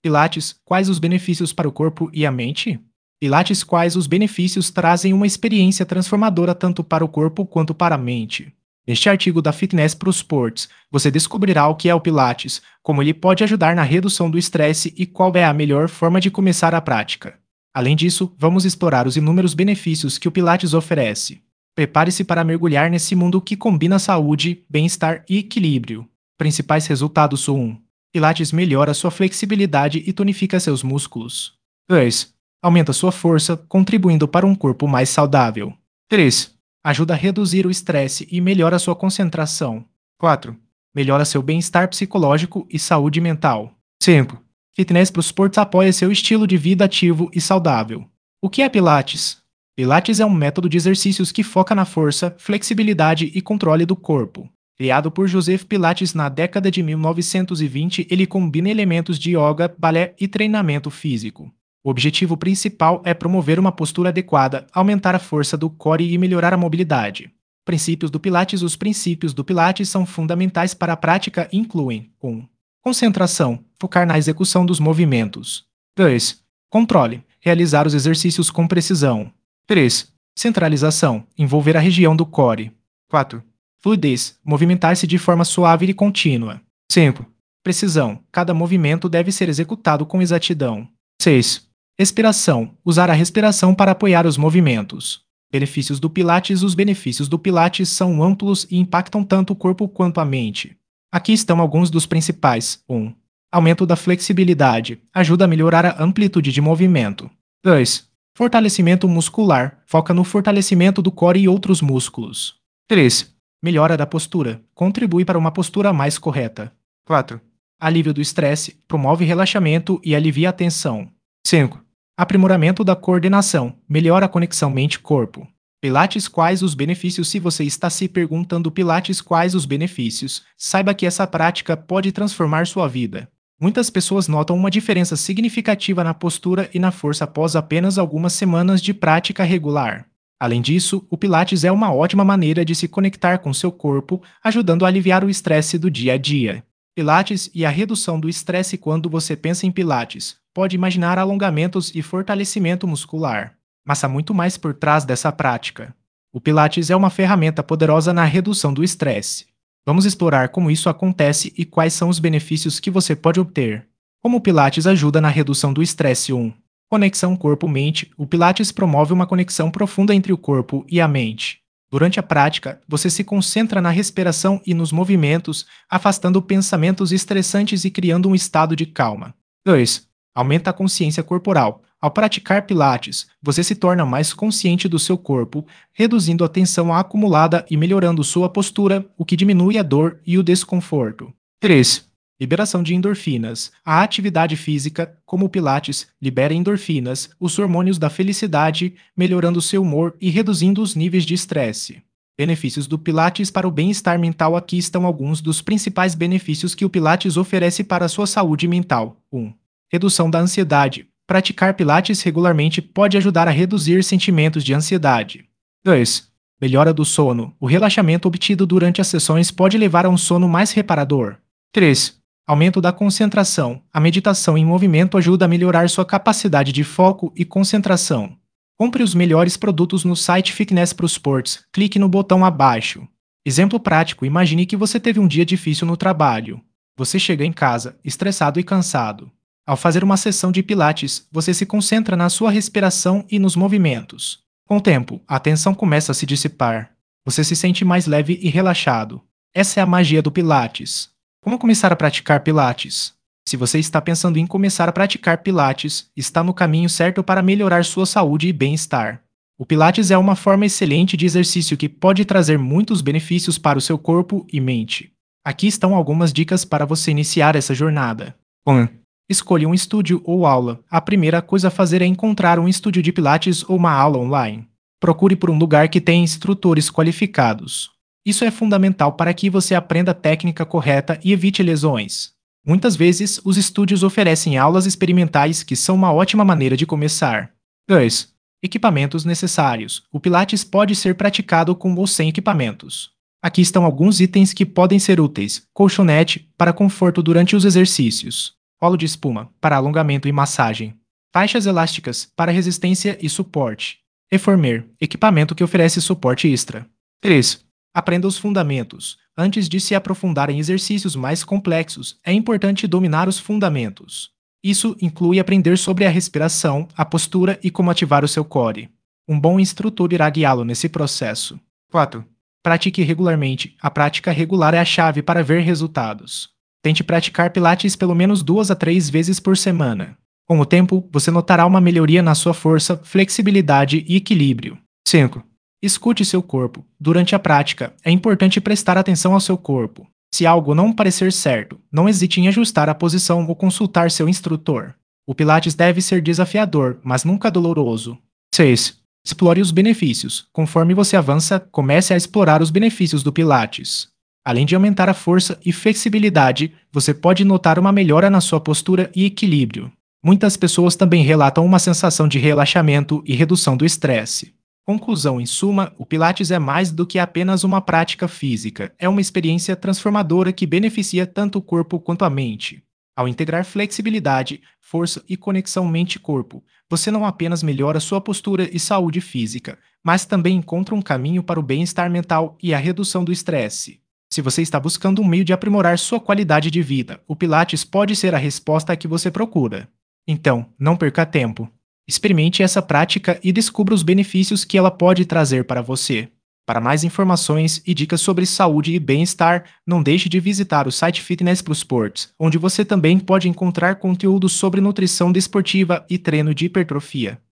Pilates, quais os benefícios para o corpo e a mente? Pilates, quais os benefícios trazem uma experiência transformadora tanto para o corpo quanto para a mente? Neste artigo da Fitness Pro Sports, você descobrirá o que é o Pilates, como ele pode ajudar na redução do estresse e qual é a melhor forma de começar a prática. Além disso, vamos explorar os inúmeros benefícios que o Pilates oferece. Prepare-se para mergulhar nesse mundo que combina saúde, bem-estar e equilíbrio. Principais resultados: 1. Pilates melhora sua flexibilidade e tonifica seus músculos. 2. Aumenta sua força, contribuindo para um corpo mais saudável. 3. Ajuda a reduzir o estresse e melhora sua concentração. 4. Melhora seu bem-estar psicológico e saúde mental. 5. Fitness Pro Sports apoia seu estilo de vida ativo e saudável. O que é Pilates? Pilates é um método de exercícios que foca na força, flexibilidade e controle do corpo. Criado por Joseph Pilates na década de 1920, ele combina elementos de yoga, balé e treinamento físico. O objetivo principal é promover uma postura adequada, aumentar a força do core e melhorar a mobilidade. Princípios do Pilates: os princípios do Pilates são fundamentais para a prática e incluem 1. Concentração, focar na execução dos movimentos. 2. Controle, realizar os exercícios com precisão. 3. Centralização, envolver a região do core. 4. Fluidez, movimentar-se de forma suave e contínua. 5. Precisão, cada movimento deve ser executado com exatidão. 6. Respiração, usar a respiração para apoiar os movimentos. Benefícios do Pilates: os benefícios do Pilates são amplos e impactam tanto o corpo quanto a mente. Aqui estão alguns dos principais. 1. Aumento da flexibilidade, ajuda a melhorar a amplitude de movimento. 2. Fortalecimento muscular, foca no fortalecimento do core e outros músculos. 3. Melhora da postura, contribui para uma postura mais correta. 4. Alívio do estresse, promove relaxamento e alivia a tensão. 5. Aprimoramento da coordenação, melhora a conexão mente-corpo. Pilates, quais os benefícios? Se você está se perguntando Pilates, quais os benefícios, saiba que essa prática pode transformar sua vida. Muitas pessoas notam uma diferença significativa na postura e na força após apenas algumas semanas de prática regular. Além disso, o Pilates é uma ótima maneira de se conectar com seu corpo, ajudando a aliviar o estresse do dia a dia. Pilates e a redução do estresse. Quando você pensa em Pilates, pode imaginar alongamentos e fortalecimento muscular. Mas há muito mais por trás dessa prática. O Pilates é uma ferramenta poderosa na redução do estresse. Vamos explorar como isso acontece e quais são os benefícios que você pode obter. Como o Pilates ajuda na redução do estresse? 1. Conexão corpo-mente. O Pilates promove uma conexão profunda entre o corpo e a mente. Durante a prática, você se concentra na respiração e nos movimentos, afastando pensamentos estressantes e criando um estado de calma. 2. Aumenta a consciência corporal. Ao praticar Pilates, você se torna mais consciente do seu corpo, reduzindo a tensão acumulada e melhorando sua postura, o que diminui a dor e o desconforto. 3. Liberação de endorfinas. A atividade física, como o Pilates, libera endorfinas, os hormônios da felicidade, melhorando seu humor e reduzindo os níveis de estresse. Benefícios do Pilates para o bem-estar mental. Aqui estão alguns dos principais benefícios que o Pilates oferece para a sua saúde mental. 1. Redução da ansiedade. Praticar Pilates regularmente pode ajudar a reduzir sentimentos de ansiedade. 2. Melhora do sono. O relaxamento obtido durante as sessões pode levar a um sono mais reparador. 3. Aumento da concentração. A meditação em movimento ajuda a melhorar sua capacidade de foco e concentração. Compre os melhores produtos no site Fitness Pro Sports. Clique no botão abaixo. Exemplo prático: imagine que você teve um dia difícil no trabalho. Você chega em casa, estressado e cansado. Ao fazer uma sessão de Pilates, você se concentra na sua respiração e nos movimentos. Com o tempo, a tensão começa a se dissipar. Você se sente mais leve e relaxado. Essa é a magia do Pilates. Como começar a praticar Pilates? Se você está pensando em começar a praticar Pilates, está no caminho certo para melhorar sua saúde e bem-estar. O Pilates é uma forma excelente de exercício que pode trazer muitos benefícios para o seu corpo e mente. Aqui estão algumas dicas para você iniciar essa jornada. 1. Escolha um estúdio ou aula. A primeira coisa a fazer é encontrar um estúdio de Pilates ou uma aula online. Procure por um lugar que tenha instrutores qualificados. Isso é fundamental para que você aprenda a técnica correta e evite lesões. Muitas vezes, os estúdios oferecem aulas experimentais que são uma ótima maneira de começar. 2. Equipamentos necessários. O Pilates pode ser praticado com ou sem equipamentos. Aqui estão alguns itens que podem ser úteis. Colchonete, para conforto durante os exercícios. polo de espuma para alongamento e massagem, faixas elásticas para resistência e suporte, Reformer, equipamento que oferece suporte extra. 3. Aprenda os fundamentos. Antes de se aprofundar em exercícios mais complexos, é importante dominar os fundamentos. Isso inclui aprender sobre a respiração, a postura e como ativar o seu core. Um bom instrutor irá guiá-lo nesse processo. 4. Pratique regularmente. A prática regular é a chave para ver resultados. Tente praticar Pilates pelo menos 2 a 3 vezes por semana. Com o tempo, você notará uma melhoria na sua força, flexibilidade e equilíbrio. 5. Escute seu corpo. Durante a prática, é importante prestar atenção ao seu corpo. Se algo não parecer certo, não hesite em ajustar a posição ou consultar seu instrutor. O Pilates deve ser desafiador, mas nunca doloroso. 6. Explore os benefícios. Conforme você avança, comece a explorar os benefícios do Pilates. Além de aumentar a força e flexibilidade, você pode notar uma melhora na sua postura e equilíbrio. Muitas pessoas também relatam uma sensação de relaxamento e redução do estresse. Conclusão: em suma, o Pilates é mais do que apenas uma prática física, é uma experiência transformadora que beneficia tanto o corpo quanto a mente. Ao integrar flexibilidade, força e conexão mente-corpo, você não apenas melhora sua postura e saúde física, mas também encontra um caminho para o bem-estar mental e a redução do estresse. Se você está buscando um meio de aprimorar sua qualidade de vida, o Pilates pode ser a resposta que você procura. Então, não perca tempo. Experimente essa prática e descubra os benefícios que ela pode trazer para você. Para mais informações e dicas sobre saúde e bem-estar, não deixe de visitar o site Fitness Pro Sports, onde você também pode encontrar conteúdo sobre nutrição desportiva e treino de hipertrofia.